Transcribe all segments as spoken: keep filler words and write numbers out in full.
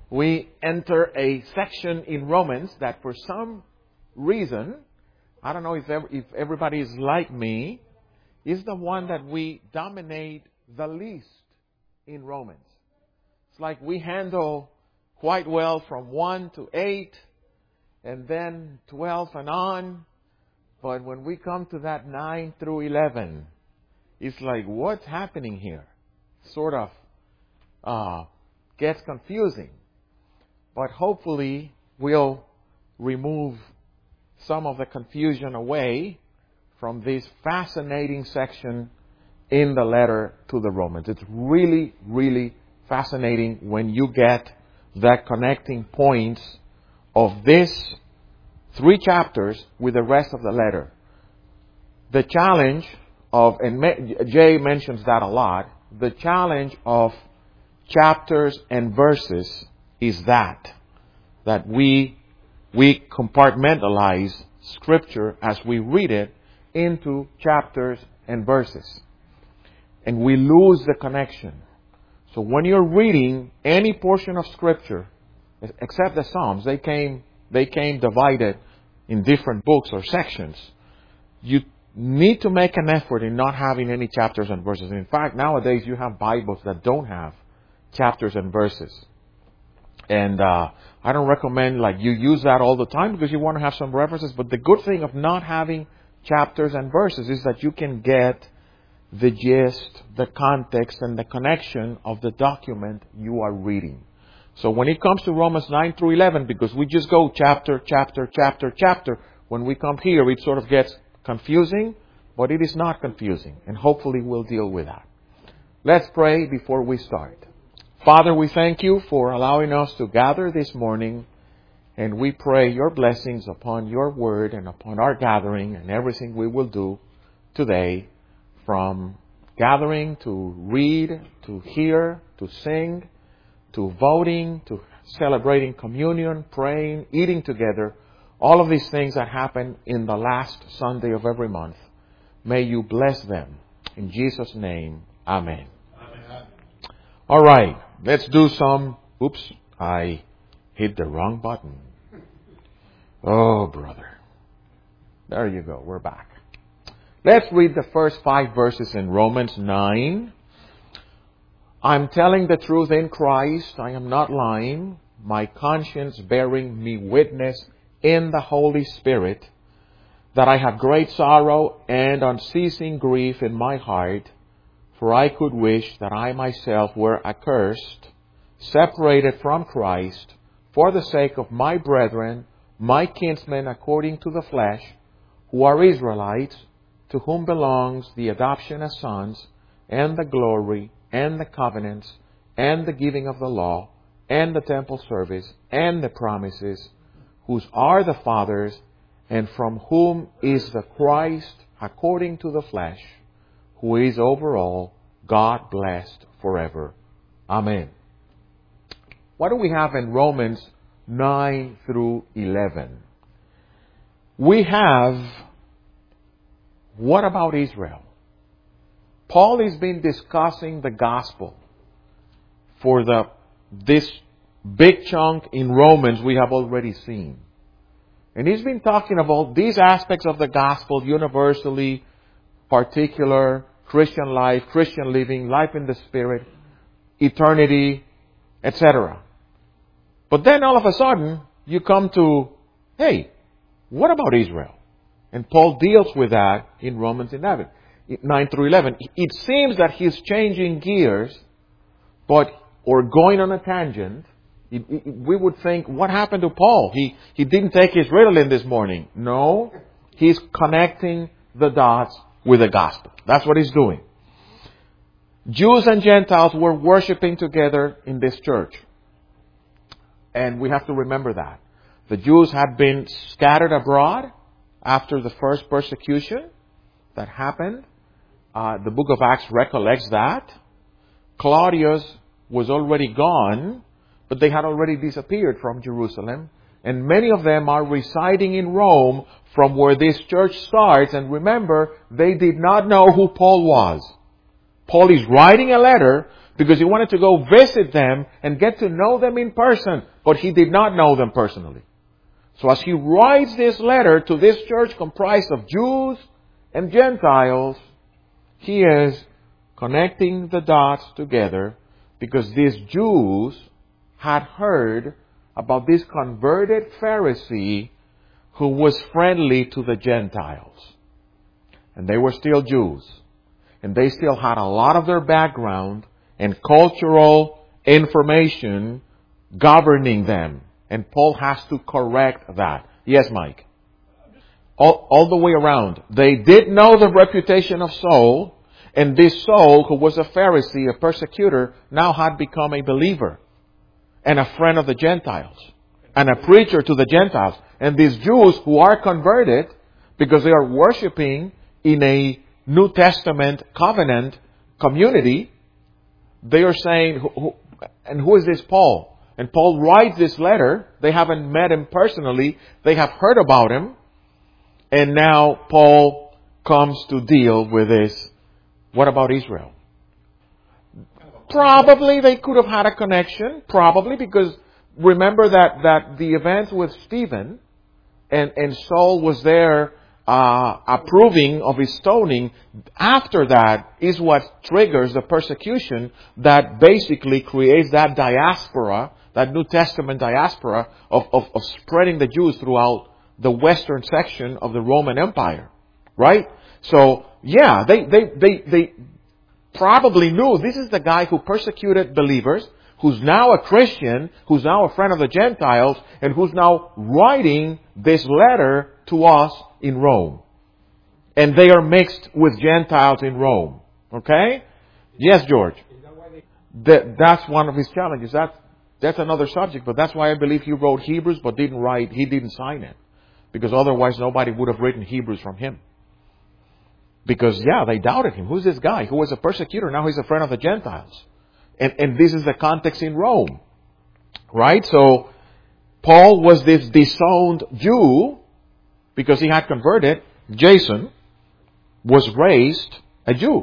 we enter a section in Romans that for some reason, I don't know if ever, if everybody is like me, is the one that we dominate the least in Romans. It's like we handle quite well from one to eight and then twelve and on. But when we come to that nine through eleven, it's like, what's happening here? Sort of uh, gets confusing. But hopefully we'll remove some of the confusion away from this fascinating section in the letter to the Romans. It's really, really fascinating when you get the connecting points of this three chapters with the rest of the letter. The challenge of, and Jay mentions that a lot, the challenge of chapters and verses is that, that we, we compartmentalize Scripture as we read it into chapters and verses. And we lose the connection. So when you're reading any portion of Scripture, except the Psalms, they came, they came divided in different books or sections. You need to make an effort in not having any chapters and verses. In fact, nowadays you have Bibles that don't have chapters and verses. And uh, I don't recommend like you use that all the time because you want to have some references. But the good thing of not having chapters and verses is that you can get the gist, the context, and the connection of the document you are reading. So when it comes to Romans nine through eleven, because we just go chapter, chapter, chapter, chapter, when we come here, it sort of gets confusing, but it is not confusing. And hopefully we'll deal with that. Let's pray before we start. Father, we thank you for allowing us to gather this morning, and we pray your blessings upon your word and upon our gathering and everything we will do today, from gathering to read, to hear, to sing, to voting, to celebrating communion, praying, eating together, all of these things that happen in the last Sunday of every month. May you bless them. In Jesus' name, amen. Amen. All right, let's do some... Oops, I hit the wrong button. Oh, brother. There you go, we're back. Let's read the first five verses in Romans nine. I'm telling the truth in Christ. I am not lying. My conscience bearing me witness in the Holy Spirit that I have great sorrow and unceasing grief in my heart. For I could wish that I myself were accursed, separated from Christ, for the sake of my brethren, my kinsmen according to the flesh, who are Israelites, to whom belongs the adoption as sons, and the glory, and the covenants, and the giving of the law, and the temple service, and the promises, whose are the fathers, and from whom is the Christ according to the flesh, who is over all, God blessed forever. Amen. What do we have in Romans nine through eleven? We have, what about Israel? Paul has been discussing the gospel for the this big chunk in Romans we have already seen. And he's been talking about these aspects of the gospel universally, particular, Christian life, Christian living, life in the Spirit, eternity, et cetera. But then all of a sudden, you come to, hey, what about Israel? And Paul deals with that in Romans eleven, nine through eleven. It seems that he's changing gears, but or going on a tangent. It, it, we would think, what happened to Paul? He he didn't take his Ritalin this morning. No, he's connecting the dots with the gospel. That's what he's doing. Jews and Gentiles were worshiping together in this church. And we have to remember that. The Jews had been scattered abroad after the first persecution that happened. Uh, the book of Acts recollects that. Claudius was already gone, but they had already disappeared from Jerusalem. And many of them are residing in Rome from where this church starts. And remember, they did not know who Paul was. Paul is writing a letter because he wanted to go visit them and get to know them in person, but he did not know them personally. So as he writes this letter to this church comprised of Jews and Gentiles, he is connecting the dots together because these Jews had heard about this converted Pharisee who was friendly to the Gentiles. And they were still Jews. And they still had a lot of their background and cultural information governing them. And Paul has to correct that. Yes, Mike? All, all the way around. They did know the reputation of Saul. And this Saul, who was a Pharisee, a persecutor, now had become a believer. And a friend of the Gentiles. And a preacher to the Gentiles. And these Jews who are converted because they are worshiping in a New Testament covenant community, they are saying, who, who, and who is this Paul? And Paul writes this letter. They haven't met him personally. They have heard about him. And now Paul comes to deal with this. What about Israel? Probably they could have had a connection. Probably because remember that, that the events with Stephen and, and Saul was there uh, approving of his stoning. After that is what triggers the persecution that basically creates that diaspora, that New Testament diaspora of, of, of spreading the Jews throughout the western section of the Roman Empire. Right? So, yeah, they, they, they, they probably knew this is the guy who persecuted believers, who's now a Christian, who's now a friend of the Gentiles, and who's now writing this letter to us in Rome. And they are mixed with Gentiles in Rome. Okay? Yes, George. That, that's one of his challenges. That, that's another subject, but that's why I believe he wrote Hebrews, but didn't write, he didn't sign it. Because otherwise nobody would have written Hebrews from him. Because, yeah, they doubted him. Who's this guy who was a persecutor? Now he's a friend of the Gentiles. And, and this is the context in Rome. Right? So, Paul was this disowned Jew because he had converted. Jason was raised a Jew.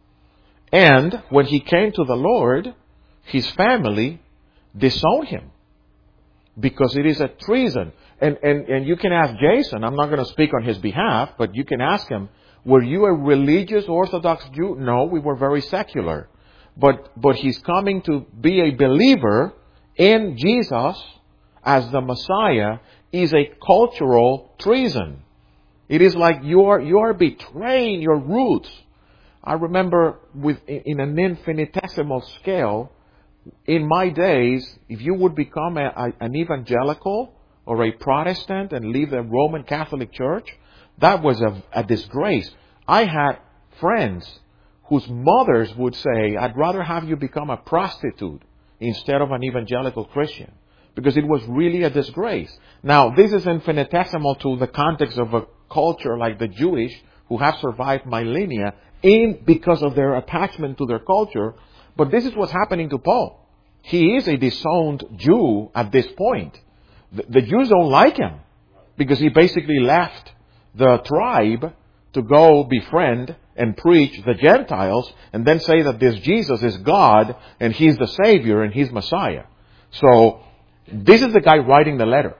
And when he came to the Lord, his family disowned him. Because it is a treason. And, and, and you can ask Jason, I'm not going to speak on his behalf, but you can ask him, were you a religious Orthodox Jew? No, we were very secular. But, but he's coming to be a believer in Jesus as the Messiah is a cultural treason. It is like you are, you are betraying your roots. I remember with, in an infinitesimal scale, in my days, if you would become a, a, an evangelical or a Protestant and leave the Roman Catholic Church, that was a, a disgrace. I had friends whose mothers would say, I'd rather have you become a prostitute instead of an evangelical Christian. Because it was really a disgrace. Now, this is infinitesimal to the context of a culture like the Jewish, who have survived millennia in because of their attachment to their culture. But this is what's happening to Paul. He is a disowned Jew at this point. The, the Jews don't like him because he basically left the tribe to go befriend and preach the Gentiles and then say that this Jesus is God and He's the Savior and He's Messiah. So, this is the guy writing the letter.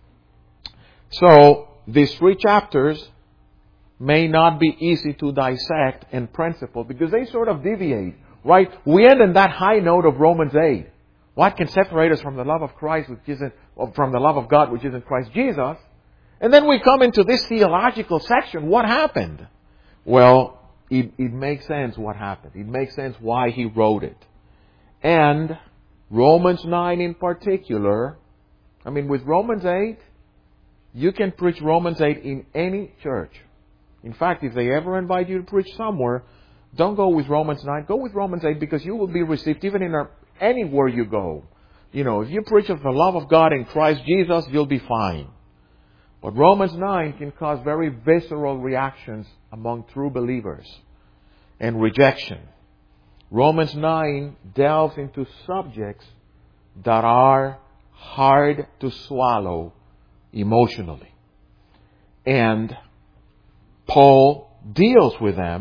So, these three chapters may not be easy to dissect in principle because they sort of deviate, right? We end in that high note of Romans eight. What can separate us from the love of Christ, which isn't, from the love of God, which is in Christ Jesus? And then we come into this theological section. What happened? Well, it, it makes sense what happened. It makes sense why he wrote it. And Romans nine in particular, I mean, with Romans eight, you can preach Romans eight in any church. In fact, if they ever invite you to preach somewhere, don't go with Romans nine. Go with Romans eight because you will be received even in our, anywhere you go. You know, if you preach of the love of God in Christ Jesus, you'll be fine. But Romans nine can cause very visceral reactions among true believers and rejection. Romans nine delves into subjects that are hard to swallow emotionally. And Paul deals with them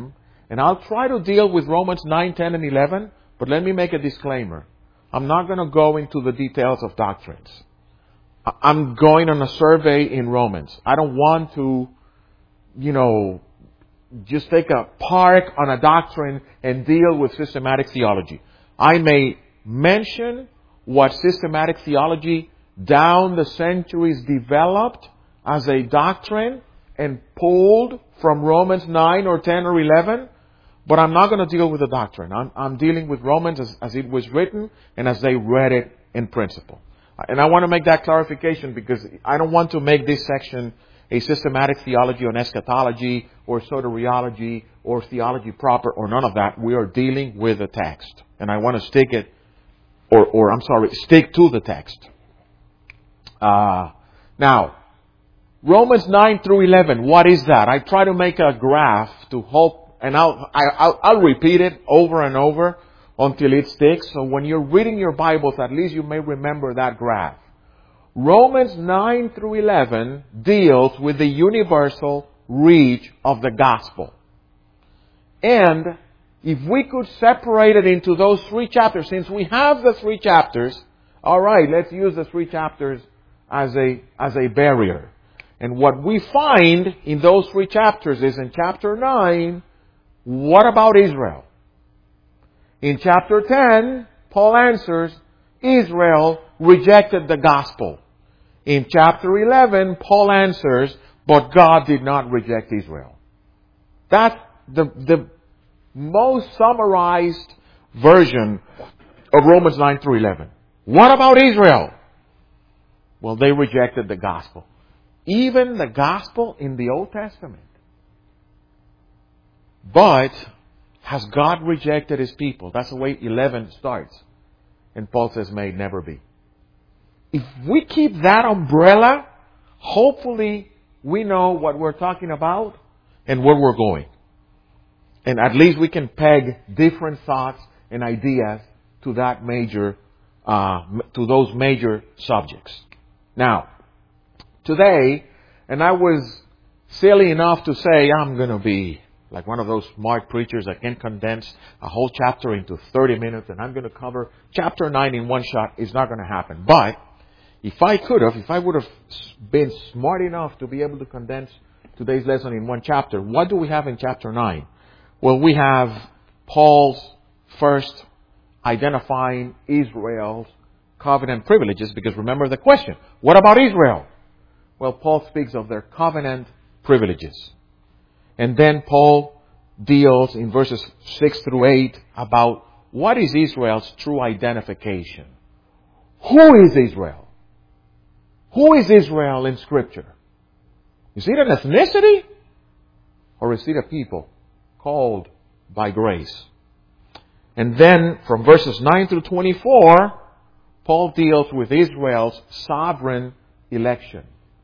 And I'll try to deal with Romans nine, ten, and eleven, but let me make a disclaimer. I'm not going to go into the details of doctrines. I'm going on a survey in Romans. I don't want to, you know, just take a park on a doctrine and deal with systematic theology. I may mention what systematic theology down the centuries developed as a doctrine and pulled from Romans nine or ten or eleven, but I'm not going to deal with the doctrine. I'm, I'm dealing with Romans as, as it was written and as they read it in principle. And I want to make that clarification because I don't want to make this section a systematic theology on eschatology or soteriology or theology proper or none of that. We are dealing with the text. And I want to stick it, or, or I'm sorry, stick to the text. Uh, now, Romans nine through eleven, what is that? I try to make a graph to hope, and I'll, I, I'll, I'll repeat it over and over until it sticks. So when you're reading your Bibles, at least you may remember that graph. Romans nine through eleven deals with the universal reach of the gospel. And if we could separate it into those three chapters, since we have the three chapters, all right, let's use the three chapters as a, as a barrier. And what we find in those three chapters is in chapter nine, what about Israel? In chapter ten, Paul answers, Israel rejected the gospel. In chapter eleven, Paul answers, but God did not reject Israel. That's the, the most summarized version of Romans nine through eleven. What about Israel? Well, they rejected the gospel. Even the gospel in the Old Testament. But has God rejected His people? That's the way eleven starts. And Paul says, may it never be. If we keep that umbrella, hopefully we know what we're talking about and where we're going. And at least we can peg different thoughts and ideas to that major, uh, to those major subjects. Now, today, and I was silly enough to say I'm going to be like one of those smart preachers that can condense a whole chapter into thirty minutes and I'm going to cover chapter nine in one shot. It's not going to happen. But if I could have, if I would have been smart enough to be able to condense today's lesson in one chapter, what do we have in chapter nine? Well, we have Paul's first identifying Israel's covenant privileges, because remember the question, what about Israel? Well, Paul speaks of their covenant privileges. And then Paul deals in verses six through eight about what is Israel's true identification. Who is Israel? Who is Israel in Scripture? Is it an ethnicity? Or is it a people called by grace? And then from verses nine through twenty-four, Paul deals with Israel's sovereign election.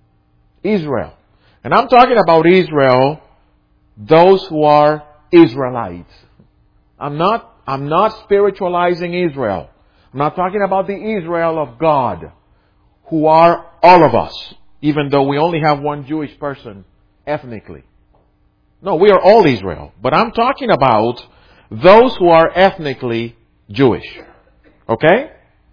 Israel. And I'm talking about Israel, those who are Israelites. I'm not, I'm not spiritualizing Israel. I'm not talking about the Israel of God, who are all of us, even though we only have one Jewish person ethnically. No, we are all Israel. But I'm talking about those who are ethnically Jewish. Okay?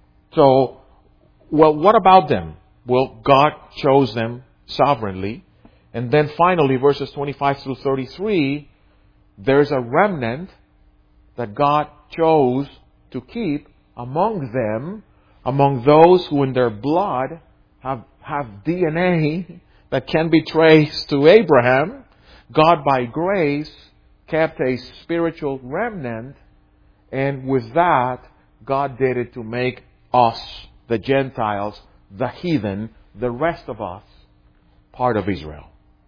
So, well, what about them? Well, God chose them sovereignly. And then finally, verses twenty-five through thirty-three, there's a remnant that God chose to keep among them, among those who in their blood have, have D N A that can be traced to Abraham. God, by grace, kept a spiritual remnant, and with that, God did it to make us, the Gentiles, the heathen, the rest of us, part of Israel.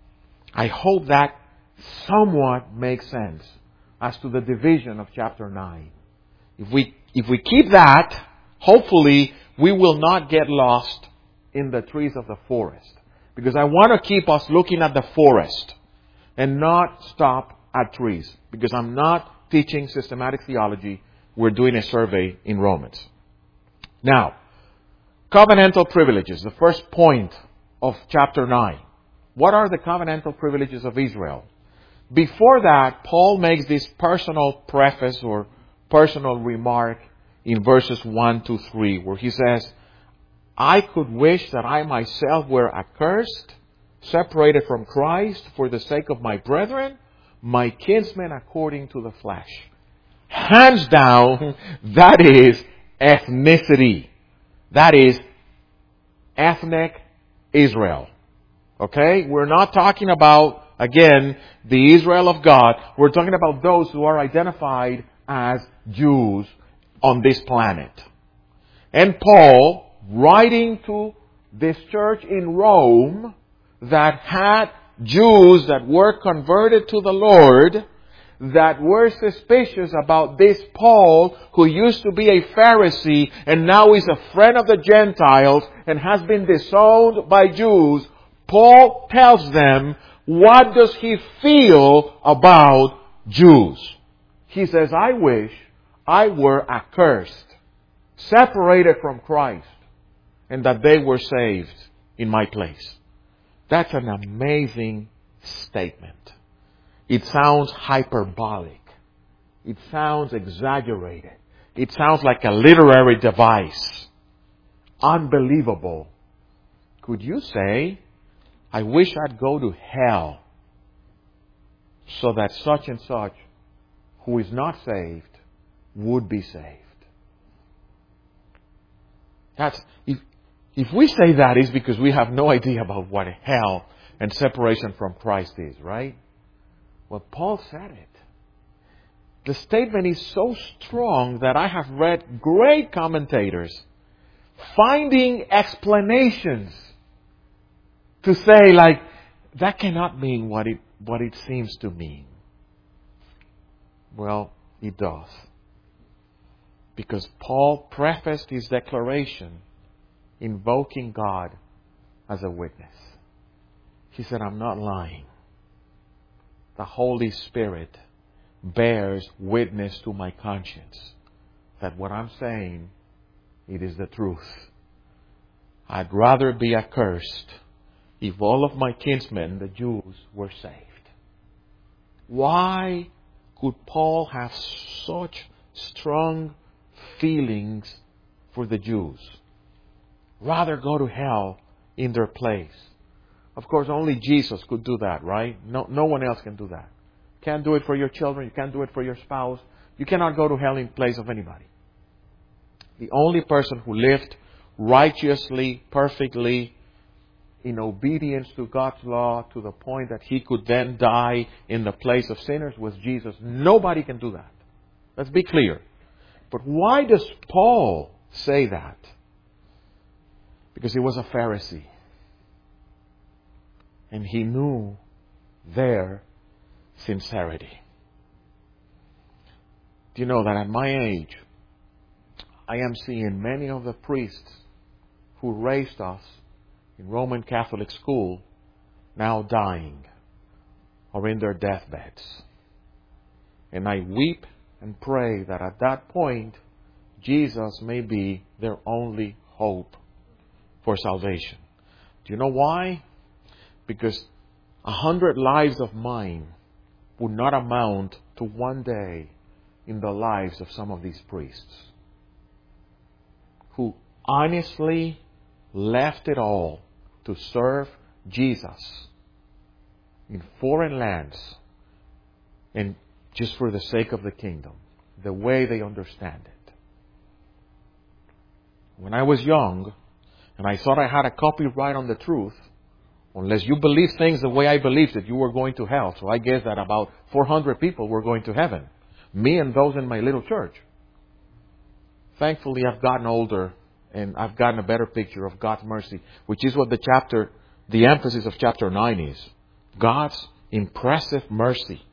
I hope that somewhat makes sense as to the division of chapter nine. If we, if we keep that, hopefully we will not get lost in the trees of the forest. Because I want to keep us looking at the forest and not stop at trees. Because I'm not teaching systematic theology. We're doing a survey in Romans. Now, covenantal privileges, the first point of chapter nine. What are the covenantal privileges of Israel? before that, Paul makes this personal preface or personal remark in verses one to three, where he says, I could wish that I myself were accursed, separated from Christ for the sake of my brethren, my kinsmen according to the flesh. Hands down, that is ethnicity. That is ethnic Israel. Okay? We're not talking about, again, the Israel of God. We're talking about those who are identified as Jews on this planet. And Paul, writing to this church in Rome that had Jews that were converted to the Lord, that were suspicious about this Paul, who used to be a Pharisee and now is a friend of the Gentiles and has been disowned by Jews, Paul tells them, what does he feel about Jews? He says, I wish I were accursed, separated from Christ, and that they were saved in my place. That's an amazing statement. It sounds hyperbolic. It sounds exaggerated. It sounds like a literary device. Unbelievable. Could you say, I wish I'd go to hell so that such and such who is not saved would be saved? That's, if, if we say that, it's because we have no idea about what hell and separation from Christ is, right? Well, Paul said it. The statement is so strong that I have read great commentators finding explanations to say, like, that cannot mean what it, what it seems to mean. Well, it does. Because Paul prefaced his declaration invoking God as a witness. He said, I'm not lying. The Holy Spirit bears witness to my conscience that what I'm saying, it is the truth. I'd rather be accursed if all of my kinsmen, the Jews, were saved. Why could Paul have such strong feelings for the Jews? Rather go to hell in their place. Of course, only Jesus could do that, right? No, no one else can do that. You can't do it for your children. You can't do it for your spouse. You cannot go to hell in place of anybody. The only person who lived righteously, perfectly, in obedience to God's law to the point that he could then die in the place of sinners was Jesus. Nobody can do that. Let's be clear. But why does Paul say that? Because he was a Pharisee. And he knew their sincerity. Do you know that at my age, I am seeing many of the priests who raised us in Roman Catholic school now dying or in their deathbeds. And I weep and pray that at that point, Jesus may be their only hope for salvation. Do you know why? Because a hundred lives of mine would not amount to one day in the lives of some of these priests who honestly left it all to serve Jesus in foreign lands and just for the sake of the kingdom, the way they understand it. When I was young and I thought I had a copyright on the truth, unless you believe things the way I believed it, you were going to hell. So I guess that about four hundred people were going to heaven. Me and those in my little church. Thankfully, I've gotten older and I've gotten a better picture of God's mercy, which is what the chapter, the emphasis of chapter nine is. God's impressive mercy.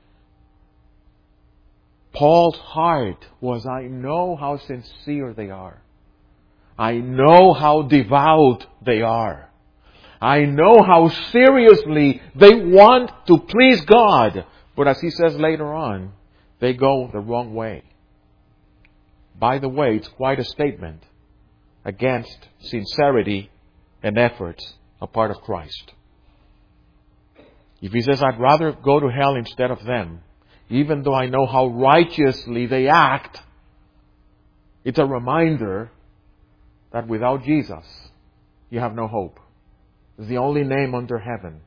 Paul's heart was, I know how sincere they are. I know how devout they are. I know how seriously they want to please God. But as he says later on, they go the wrong way. By the way, it's quite a statement against sincerity and efforts apart of Christ. If He says, I'd rather go to hell instead of them, even though I know how righteously they act, it's a reminder that without Jesus, you have no hope. It's the only name under heaven.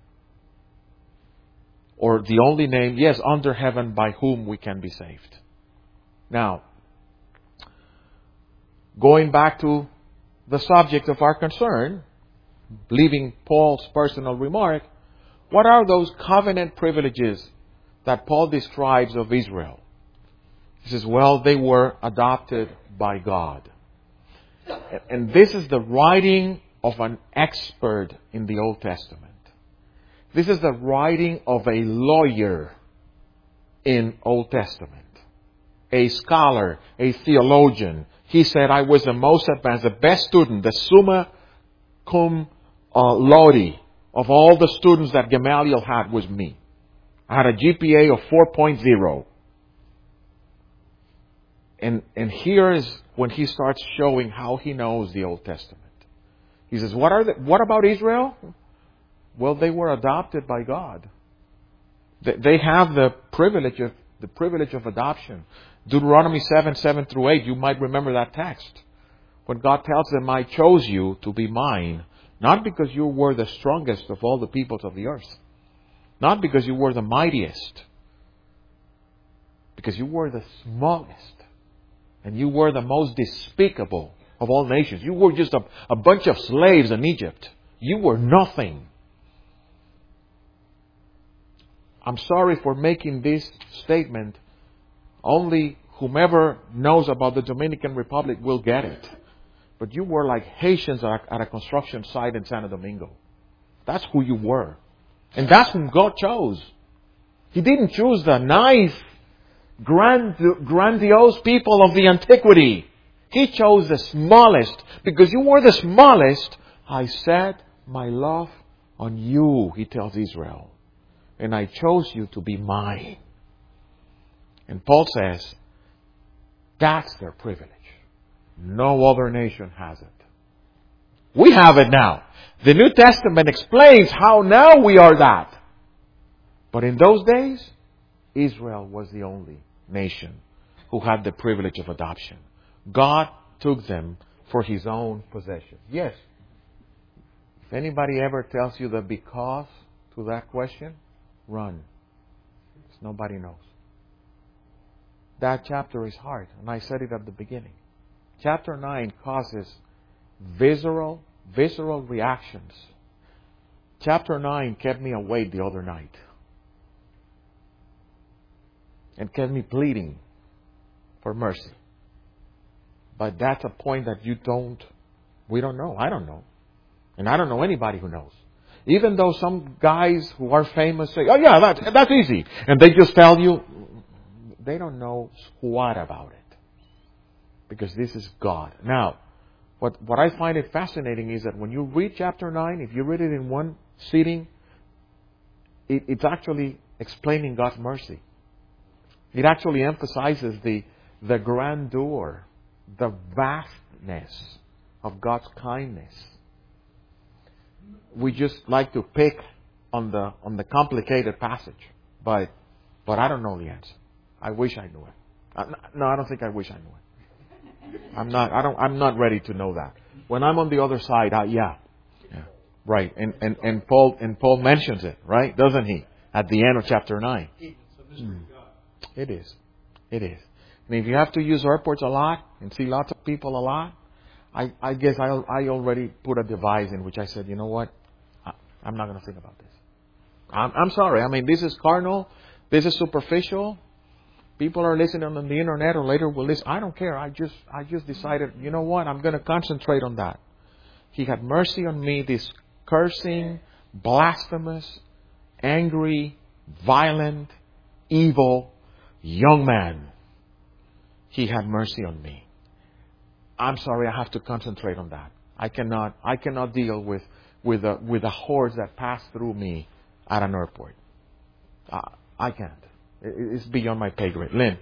Or the only name, yes, under heaven by whom we can be saved. Now, going back to the subject of our concern, leaving Paul's personal remark, what are those covenant privileges that Paul describes of Israel? He says, well, they were adopted by God. And this is the writing of an expert in the Old Testament. This is the writing of a lawyer in Old Testament. A scholar, a theologian. He said, I was the most advanced, the best student, the summa cum uh, laude of all the students that Gamaliel had was me. I had a G P A of four point oh. And, and here is when he starts showing how he knows the Old Testament. He says, what are the, what about Israel? Well, they were adopted by God. They, they have the privilege of the privilege of adoption. Deuteronomy seven, seven through eight, you might remember that text. When God tells them, I chose you to be mine, not because you were the strongest of all the peoples of the earth. Not because you were the mightiest. Because you were the smallest. And you were the most despicable of all nations. You were just a, a bunch of slaves in Egypt. You were nothing. I'm sorry for making this statement. Only whomever knows about the Dominican Republic will get it. But you were like Haitians at a, at a construction site in Santo Domingo. That's who you were. And that's whom God chose. He didn't choose the nice, grand, grandiose people of the antiquity. He chose the smallest. Because you were the smallest, I set my love on you, he tells Israel. And I chose you to be mine. And Paul says, that's their privilege. No other nation has it. We have it now. The New Testament explains how now we are that. But in those days, Israel was the only nation who had the privilege of adoption. God took them for His own possession. Yes. If anybody ever tells you the because to that question, run. Because nobody knows. That chapter is hard, and I said it at the beginning. Chapter nine causes visceral, visceral reactions. Chapter nine kept me awake the other night. And kept me pleading for mercy. But that's a point that you don't, we don't know. I don't know. And I don't know anybody who knows. Even though some guys who are famous say, oh yeah, that, that's easy. And they just tell you, they don't know squat about it. Because this is God. Now, what, what I find it fascinating is that when you read chapter nine, if you read it in one sitting, it, it's actually explaining God's mercy. It actually emphasizes the, the grandeur, the vastness of God's kindness. We just like to pick on the on the complicated passage, but but I don't know the answer. I wish I knew it. No, I don't think I wish I knew it. I'm not. I don't. I'm not ready to know that. When I'm on the other side, I, yeah, yeah, right. And and and Paul and Paul mentions it, right? Doesn't he? At the end of chapter nine. Mm. It is. It is. And if you have to use airports a lot and see lots of people a lot, I, I guess I I already put a device in which I said, you know what? I, I'm not going to think about this. I'm, I'm sorry. I mean, this is carnal. This is superficial. People are listening on the internet or later will listen. I don't care. I just I just decided, you know what? I'm going to concentrate on that. He had mercy on me, this cursing, blasphemous, angry, violent, evil young man. He had mercy on me. I'm sorry, I have to concentrate on that. I cannot I cannot deal with with a with a horse that passed through me at an airport. Uh, I can't. It's beyond my pay grade. Lynn.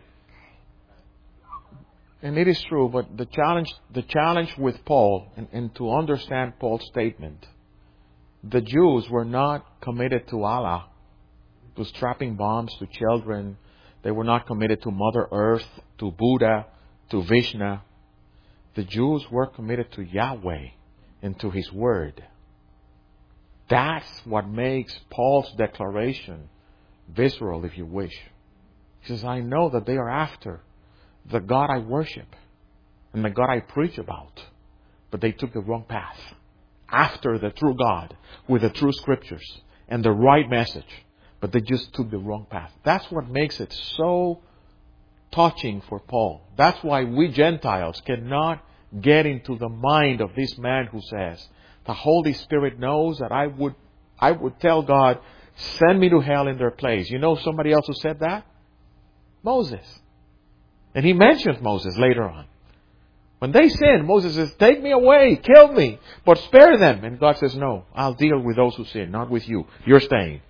And it is true, but the challenge the challenge with Paul, and, and to understand Paul's statement, the Jews were not committed to Allah to strapping bombs to children. They were not committed to Mother Earth, to Buddha, to Vishnu. The Jews were committed to Yahweh and to His Word. That's what makes Paul's declaration visceral, if you wish. He says, I know that they are after the God I worship and the God I preach about, but they took the wrong path. After the true God with the true Scriptures and the right message, but they just took the wrong path. That's what makes it so touching for Paul. That's why we Gentiles cannot get into the mind of this man who says, the Holy Spirit knows that I would, I would tell God, send me to hell in their place. You know somebody else who said that? Moses. And he mentions Moses later on. When they sin, Moses says, take me away, kill me, but spare them. And God says, no, I'll deal with those who sin, not with you. You're staying.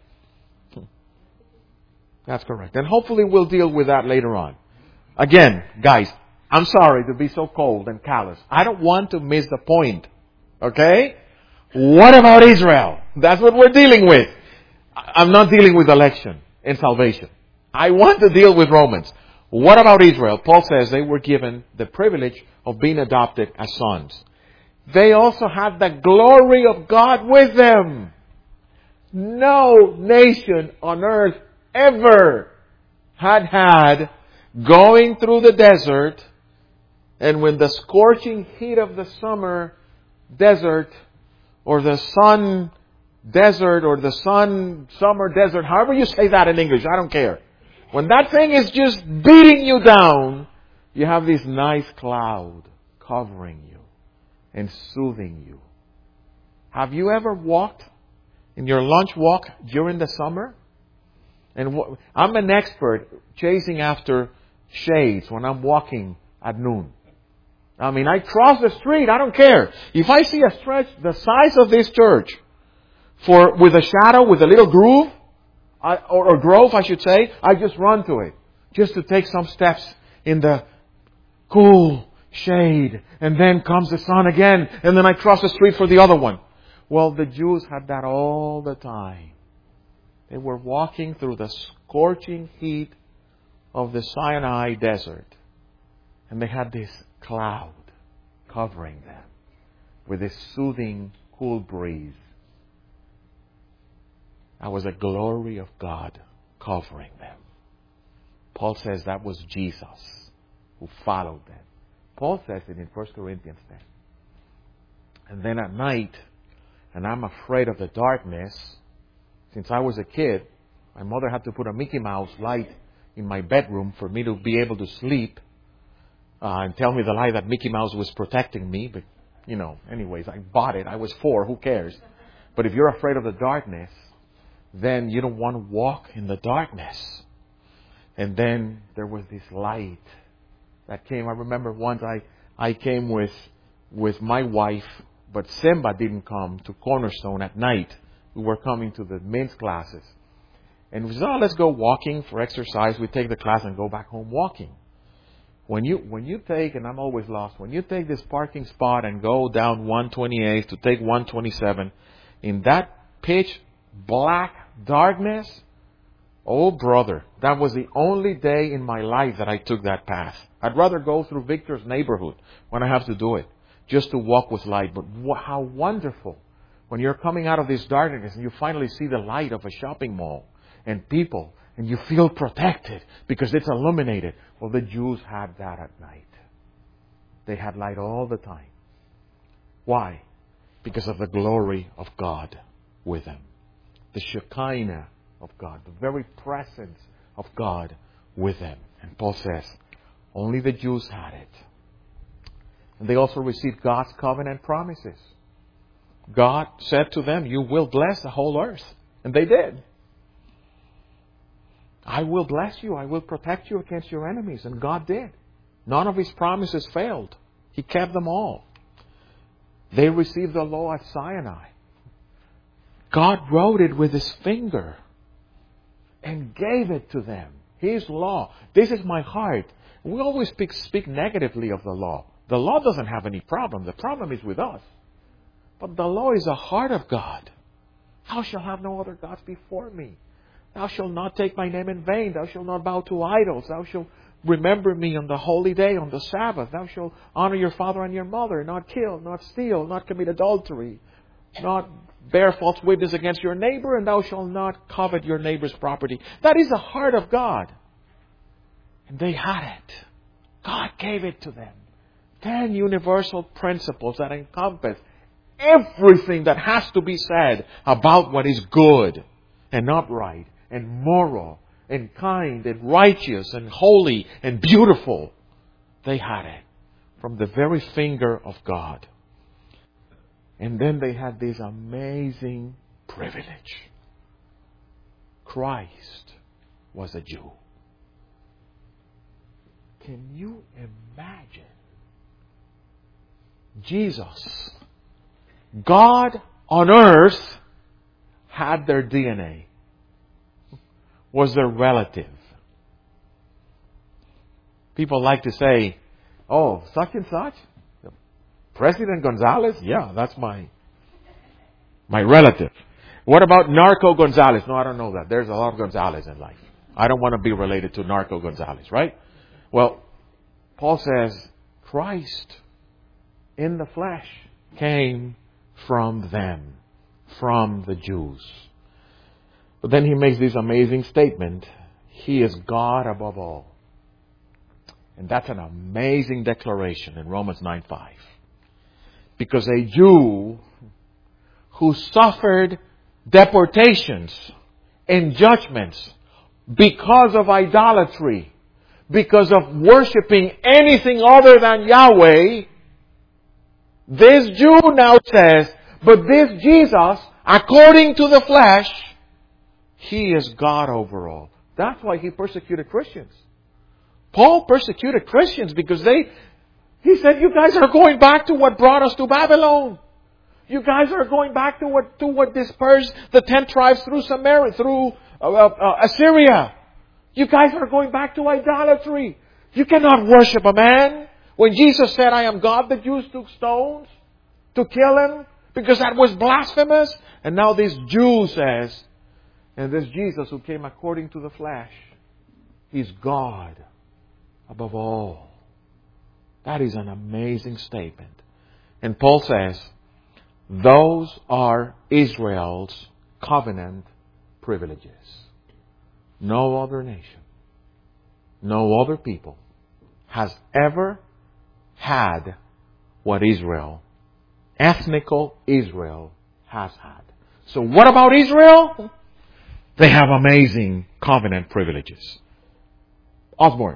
That's correct. And hopefully we'll deal with that later on. Again, guys, I'm sorry to be so cold and callous. I don't want to miss the point. Okay? What about Israel? That's what we're dealing with. I'm not dealing with election and salvation. I want to deal with Romans. What about Israel? Paul says they were given the privilege of being adopted as sons. They also had the glory of God with them. No nation on earth ever had had going through the desert, and when the scorching heat of the summer desert, or the sun desert, or the sun summer desert, however you say that in English, I don't care. When that thing is just beating you down, you have this nice cloud covering you and soothing you. Have you ever walked in your lunch walk during the summer? And wh- I'm an expert chasing after shades when I'm walking at noon. I mean, I cross the street, I don't care. If I see a stretch the size of this church, for with a shadow, with a little groove, I, or, or grove, I should say, I just run to it. Just to take some steps in the cool shade. And then comes the sun again. And then I cross the street for the other one. Well, the Jews had that all the time. They were walking through the scorching heat of the Sinai desert. And they had this cloud covering them with this soothing, cool breeze. That was a glory of God covering them. Paul says that was Jesus who followed them. Paul says it in First Corinthians ten. And then at night, and I'm afraid of the darkness, since I was a kid, my mother had to put a Mickey Mouse light in my bedroom for me to be able to sleep uh, and tell me the lie that Mickey Mouse was protecting me. But, you know, anyways, I bought it. I was four. Who cares? But if you're afraid of the darkness, then you don't want to walk in the darkness. And then there was this light that came. I remember once I, I came with with my wife, but Simba didn't come to Cornerstone at night. We were coming to the men's classes. And we said, oh, let's go walking for exercise. We take the class and go back home walking. When you when you take, and I'm always lost, when you take this parking spot and go down one twenty-eight to take one twenty-seven, in that pitch black darkness, oh brother, that was the only day in my life that I took that path. I'd rather go through Victor's neighborhood when I have to do it, just to walk with light. But how wonderful when you're coming out of this darkness and you finally see the light of a shopping mall and people, and you feel protected because it's illuminated. Well, the Jews had that at night. They had light all the time. Why? Because of the glory of God with them. The Shekinah of God, the very presence of God with them. And Paul says, only the Jews had it. And they also received God's covenant promises. God said to them, you will bless the whole earth. And they did. I will bless you. I will protect you against your enemies. And God did. None of His promises failed. He kept them all. They received the law at Sinai. God wrote it with His finger and gave it to them. His law. This is my heart. We always speak, speak negatively of the law. The law doesn't have any problem. The problem is with us. But the law is the heart of God. Thou shalt have no other gods before me. Thou shalt not take my name in vain. Thou shalt not bow to idols. Thou shalt remember me on the holy day, on the Sabbath. Thou shalt honor your father and your mother. Not kill, not steal, not commit adultery, not bear false witness against your neighbor, and thou shalt not covet your neighbor's property. That is the heart of God. And they had it. God gave it to them. Ten universal principles that encompass everything that has to be said about what is good and upright and moral and kind and righteous and holy and beautiful. They had it from the very finger of God. And then they had this amazing privilege. Christ was a Jew. Can you imagine? Jesus, God on earth, had their D N A. Was their relative. People like to say, oh, such and such? President Gonzalez? Yeah, that's my my relative. What about Narco Gonzalez? No, I don't know that. There's a lot of Gonzalez in life. I don't want to be related to Narco Gonzalez, right? Well, Paul says, Christ in the flesh came from them, from the Jews. But then he makes this amazing statement. He is God above all. And that's an amazing declaration in Romans nine five. Because a Jew who suffered deportations and judgments because of idolatry, because of worshiping anything other than Yahweh, this Jew now says, but this Jesus, according to the flesh, He is God over all. That's why He persecuted Christians. Paul persecuted Christians because they, he said, you guys are going back to what brought us to Babylon. You guys are going back to what, to what dispersed the ten tribes through Samaria, through uh, uh, Assyria. You guys are going back to idolatry. You cannot worship a man. When Jesus said, I am God, the Jews took stones to kill Him because that was blasphemous. And now this Jew says, and this Jesus who came according to the flesh, He's God above all. That is an amazing statement. And Paul says, those are Israel's covenant privileges. No other nation, no other people has ever had what Israel, ethnical Israel, has had. So what about Israel? They have amazing covenant privileges. Osborne.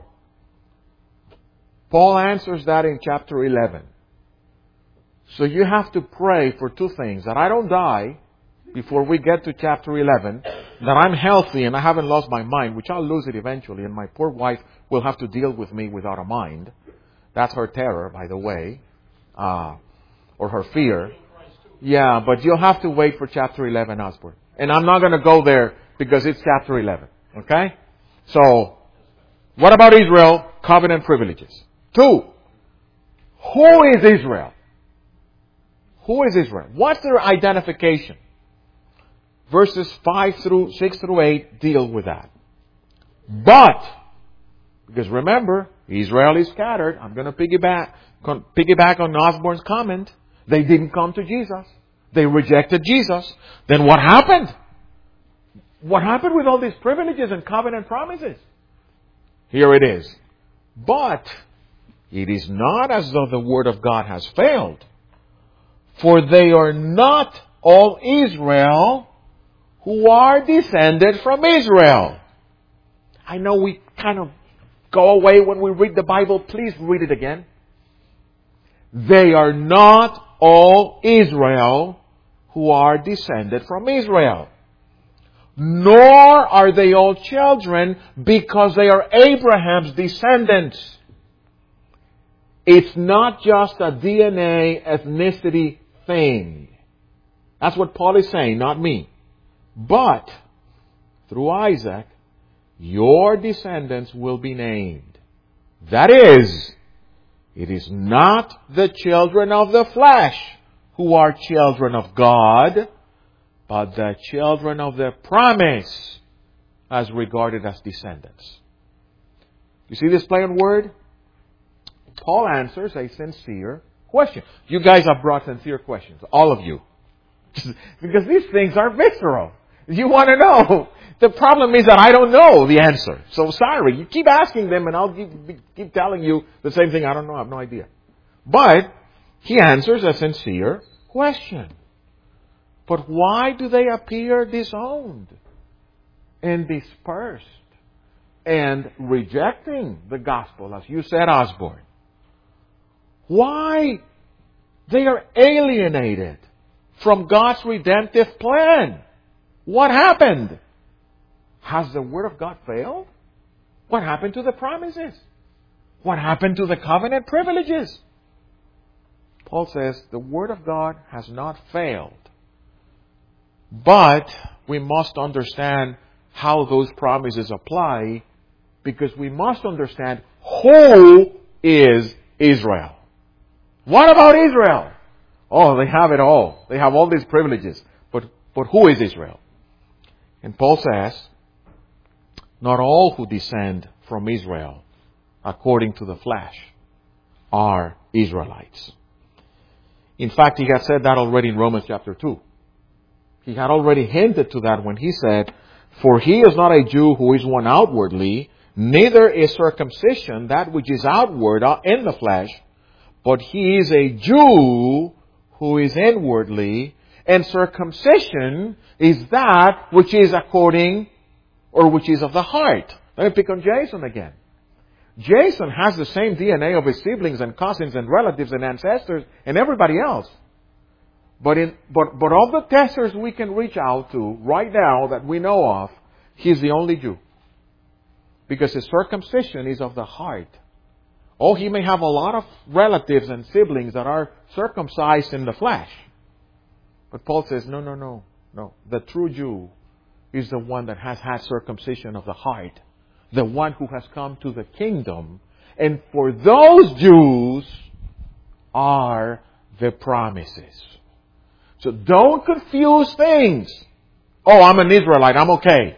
Paul answers that in chapter eleven. So you have to pray for two things. That I don't die before we get to chapter eleven. That I'm healthy and I haven't lost my mind, which I'll lose it eventually. And my poor wife will have to deal with me without a mind. That's her terror, by the way. Uh, or her fear. Yeah, but you'll have to wait for chapter eleven, Osborne. And I'm not going to go there because it's chapter eleven. Okay? So, what about Israel? Covenant privileges. Two, who is Israel? Who is Israel? What's their identification? Verses five through six through eight deal with that. But, because remember, Israel is scattered. I'm going to piggyback, piggyback on Osborne's comment. They didn't come to Jesus. They rejected Jesus. Then what happened? What happened with all these privileges and covenant promises? Here it is. But it is not as though the word of God has failed. For they are not all Israel who are descended from Israel. I know we kind of go away when we read the Bible. Please read it again. They are not all Israel who are descended from Israel. Nor are they all children because they are Abraham's descendants. It's not just a D N A ethnicity thing. That's what Paul is saying, not me. But through Isaac, your descendants will be named. That is, it is not the children of the flesh who are children of God, but the children of the promise as regarded as descendants. You see this play on word? Paul answers a sincere question. You guys have brought sincere questions, all of you. Because these things are visceral. You want to know. The problem is that I don't know the answer. So sorry, you keep asking them and I'll keep, keep telling you the same thing. I don't know, I have no idea. But he answers a sincere question. But why do they appear disowned and dispersed and rejecting the gospel, as you said, Osborne? Why? They are alienated from God's redemptive plan. What happened? Has the Word of God failed? What happened to the promises? What happened to the covenant privileges? Paul says the Word of God has not failed. But we must understand how those promises apply, because we must understand who is Israel. What about Israel? Oh, they have it all. They have all these privileges. But, but who is Israel? And Paul says, not all who descend from Israel according to the flesh are Israelites. In fact, he had said that already in Romans chapter two. He had already hinted to that when he said, for he is not a Jew who is one outwardly, neither is circumcision that which is outward in the flesh, but he is a Jew who is inwardly, and circumcision is that which is according, or which is of the heart. Let me pick on Jason again. Jason has the same D N A of his siblings and cousins and relatives and ancestors and everybody else. But in, but, but of the testers we can reach out to right now that we know of, he's the only Jew. Because his circumcision is of the heart. Oh, he may have a lot of relatives and siblings that are circumcised in the flesh. But Paul says, no, no, no, no. The true Jew is the one that has had circumcision of the heart. The one who has come to the kingdom. And for those Jews are the promises. So don't confuse things. Oh, I'm an Israelite, I'm okay.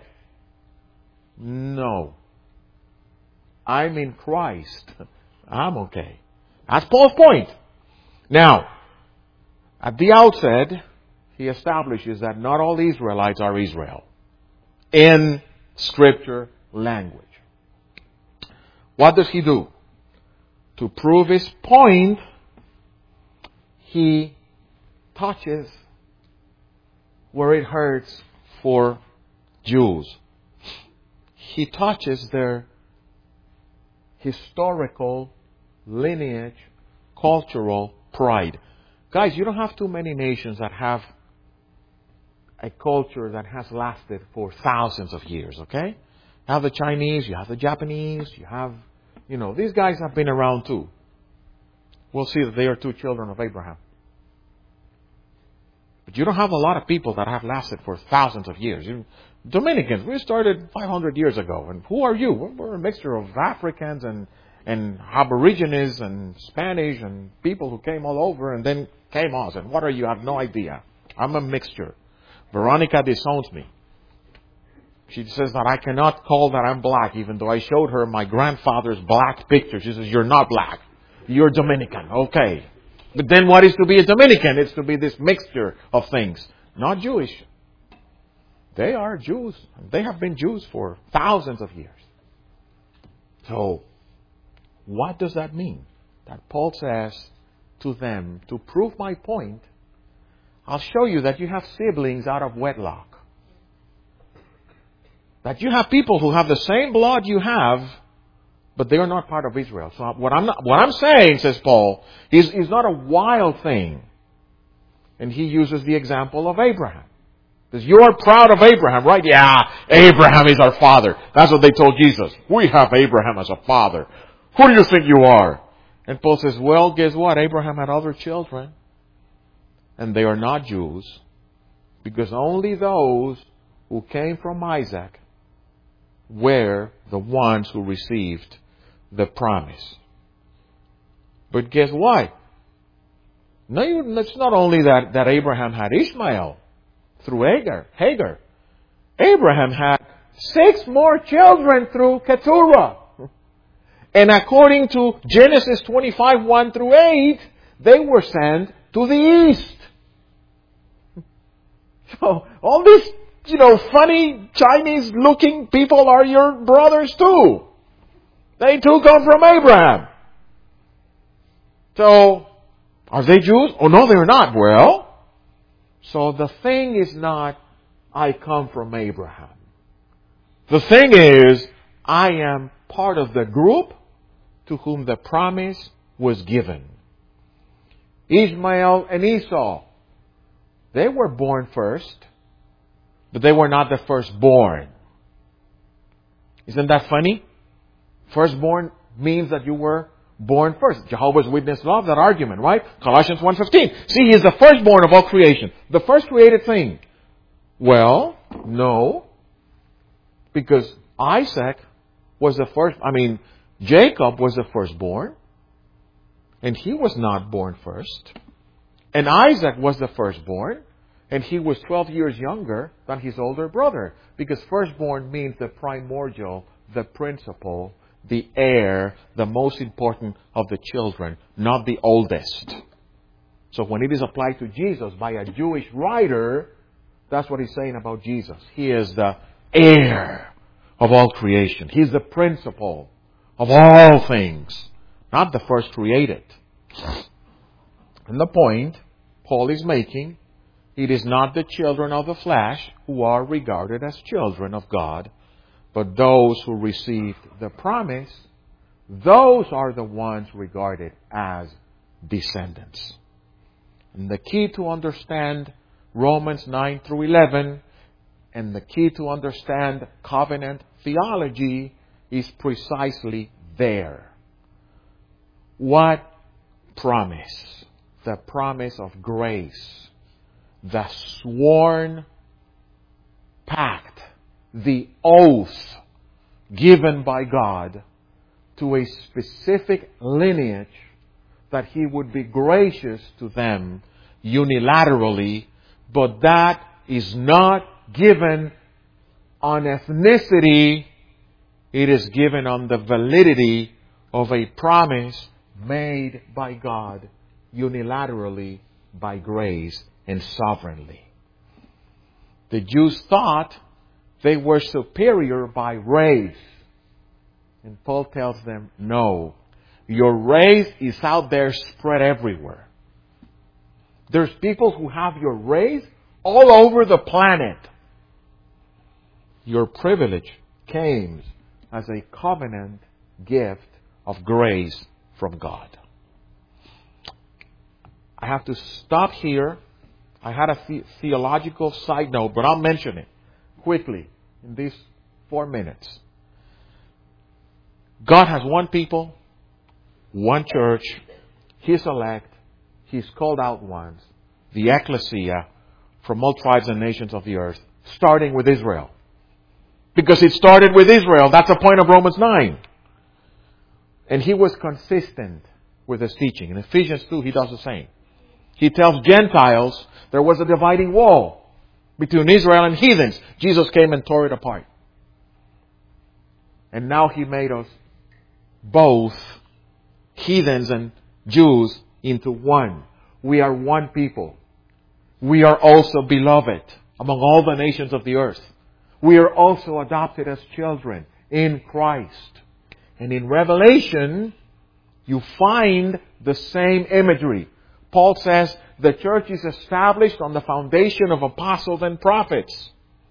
No. I'm in Christ. I'm okay. That's Paul's point. Now, at the outset, he establishes that not all Israelites are Israel in Scripture language. What does he do? To prove his point, he touches where it hurts for Jews. He touches their historical lineage, cultural pride. Guys, you don't have too many nations that have a culture that has lasted for thousands of years, okay? You have the Chinese, you have the Japanese, you have, you know, these guys have been around too. We'll see that they are two children of Abraham. But you don't have a lot of people that have lasted for thousands of years. You, Dominicans, we started five hundred years ago. And who are you? We're a mixture of Africans and, and Aborigines and Spanish and people who came all over and then came us. And what are you? I have no idea. I'm a mixture. Veronica disowns me. She says that I cannot call that I'm black, even though I showed her my grandfather's black picture. She says, you're not black. You're Dominican. Okay. But then what is to be a Dominican? It's to be this mixture of things. Not Jewish. They are Jews. They have been Jews for thousands of years. So, what does that mean? That Paul says to them, to prove my point, I'll show you that you have siblings out of wedlock. That you have people who have the same blood you have, but they are not part of Israel. So what I'm not, what I'm saying, says Paul, is, is not a wild thing. And he uses the example of Abraham. He says, you are proud of Abraham, right? Yeah, Abraham is our father. That's what they told Jesus. We have Abraham as a father. Who do you think you are? And Paul says, well, guess what? Abraham had other children. And they are not Jews. Because only those who came from Isaac were the ones who received the promise. But guess what? No, it's not only that, that Abraham had Ishmael through Hagar. Hagar. Abraham had six more children through Keturah. And according to Genesis twenty-five, one through eight, they were sent to the east. So, all these, you know, funny Chinese-looking people are your brothers too. They too come from Abraham. So, are they Jews? Oh, no, they're not. Well, so the thing is not, I come from Abraham. The thing is, I am part of the group to whom the promise was given. Ishmael and Esau, they were born first, but they were not the firstborn. Isn't that funny? Firstborn means that you were born first. Jehovah's Witnesses love that argument, right? Colossians one fifteen. See, He is the firstborn of all creation. The first created thing. Well, no. Because Isaac was the first, I mean, Jacob was the firstborn. And he was not born first. And Isaac was the firstborn. And he was twelve years younger than his older brother. Because firstborn means the primordial, the principal, the heir, the most important of the children, not the oldest. So when it is applied to Jesus by a Jewish writer, that's what he's saying about Jesus. He is the heir of all creation. He's the principal of all things, not the first created. And the point Paul is making, it is not the children of the flesh who are regarded as children of God, but those who received the promise, those are the ones regarded as descendants. And the key to understand Romans nine through eleven, and the key to understand covenant theology is precisely there. What promise? The promise of grace. The sworn pact. The oath given by God to a specific lineage that He would be gracious to them unilaterally, but that is not given on ethnicity. It is given on the validity of a promise made by God unilaterally by grace and sovereignly. The Jews thought they were superior by race. And Paul tells them, no, your race is out there spread everywhere. There's people who have your race all over the planet. Your privilege came as a covenant gift of grace from God. I have to stop here. I had a the- theological side note, but I'll mention it quickly in these four minutes. God has one people, one church, His elect, His called out ones, the ecclesia from all tribes and nations of the earth, starting with Israel. Because it started with Israel. That's the point of Romans nine. And He was consistent with His teaching. In Ephesians two, He does the same. He tells Gentiles there was a dividing wall between Israel and heathens. Jesus came and tore it apart. And now He made us both heathens and Jews into one. We are one people. We are also beloved among all the nations of the earth. We are also adopted as children in Christ. And in Revelation, you find the same imagery. Paul says the church is established on the foundation of apostles and prophets.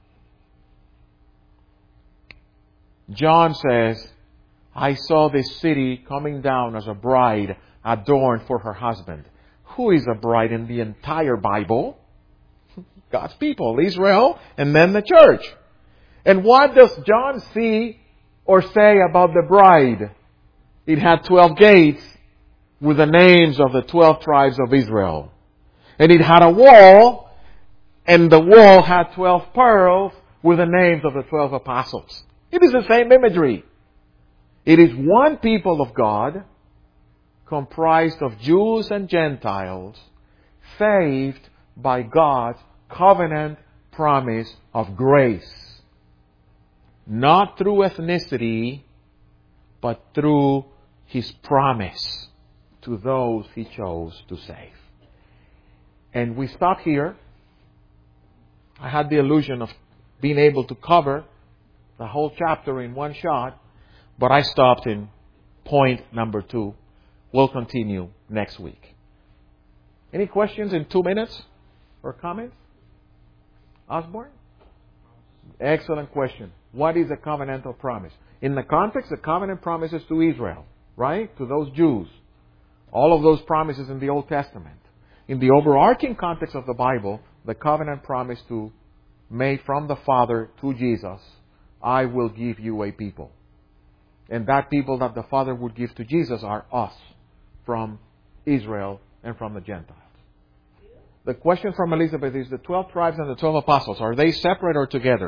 John says, I saw this city coming down as a bride adorned for her husband. Who is a bride in the entire Bible? God's people, Israel, and then the church. And what does John see or say about the bride? It had twelve gates with the names of the twelve tribes of Israel. And it had a wall, and the wall had twelve pearls with the names of the twelve apostles. It is the same imagery. It is one people of God, comprised of Jews and Gentiles, saved by God's covenant promise of grace. not through ethnicity, but through His promise to those He chose to save. And we stop here. I had the illusion of being able to cover the whole chapter in one shot, but I stopped in point number two. We'll continue next week. Any questions in two minutes or comments? Osborne? Excellent question. What is a covenantal promise? In the context, the covenant promises to Israel, right? To those Jews. All of those promises in the Old Testament. In the overarching context of the Bible, the covenant promise to made from the Father to Jesus, I will give you a people. And that people that the Father would give to Jesus are us, from Israel and from the Gentiles. The question from Elizabeth is, the twelve tribes and the twelve apostles, are they separate or together?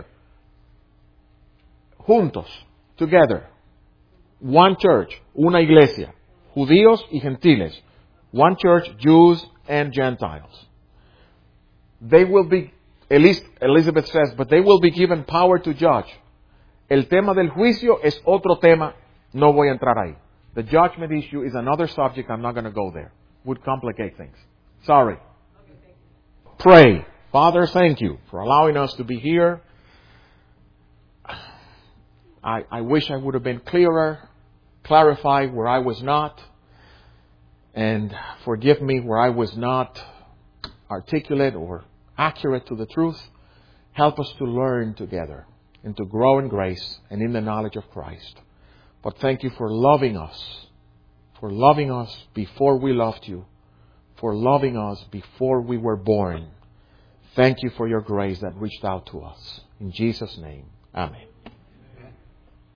Juntos, together. One church, una iglesia. Judíos y gentiles. One church, Jews and Gentiles. They will be, at least Elizabeth says, but they will be given power to judge. El tema del juicio es otro tema, no voy a entrar ahí. The judgment issue is another subject, I'm not going to go there. Would complicate things. Sorry. Pray. Father, thank you for allowing us to be here. I, I wish I would have been clearer, clarify where I was not, and forgive me where I was not articulate or accurate to the truth. Help us to learn together and to grow in grace and in the knowledge of Christ. But thank you for loving us, for loving us before we loved you, for loving us before we were born. Thank you for your grace that reached out to us. In Jesus' name, amen.